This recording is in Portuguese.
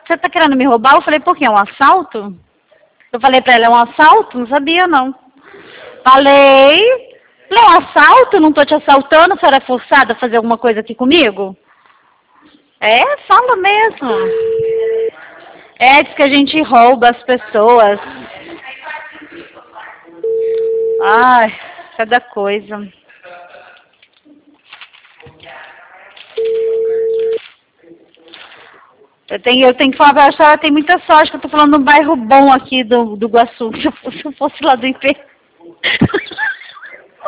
você tá querendo me roubar? Eu falei, por quê? É um assalto? Eu falei pra ela, é um assalto? Não sabia, não. Falei, é um assalto? Não tô te assaltando, a senhora é forçada a fazer alguma coisa aqui comigo? É, fala mesmo. É, diz que a gente rouba as pessoas. Ai, cada coisa. Eu tenho que falar pra ela, tem muita sorte que eu tô falando de um bairro bom aqui do Iguaçu. Se eu fosse lá do IP.